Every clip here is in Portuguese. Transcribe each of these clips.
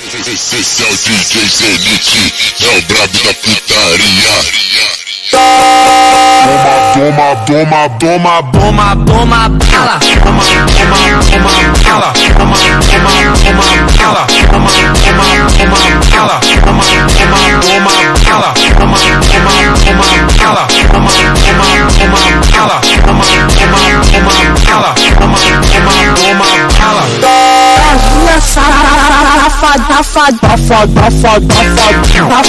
Esse é o DJ Zenith, é o brabo da putaria. Toma, toma, toma, toma, toma, bala. Toma, toma, toma, bala. Toma, toma, toma, bala. Toma, toma, toma, bala. Toma, toma, toma, bala. Toma, toma, toma, bala. Toma, toma, toma, bala. Toma, toma, toma, bala. Toma, toma, toma, bala. Safada, safada, safada, safada,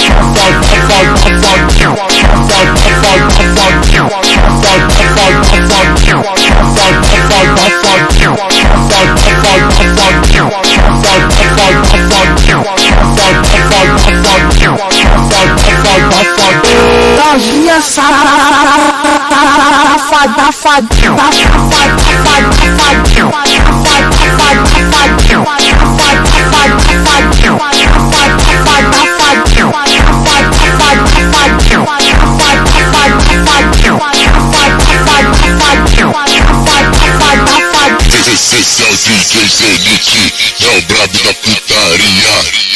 Esse é o DJ Zenith, é o brabo da putaria.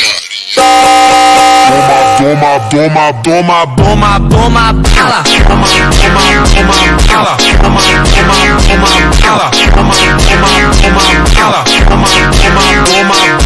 Toma, toma, toma, toma, toma, bala. Toma, toma, toma, bala. Toma, toma, toma, bala. Toma, toma, toma, bala. Toma, toma, toma,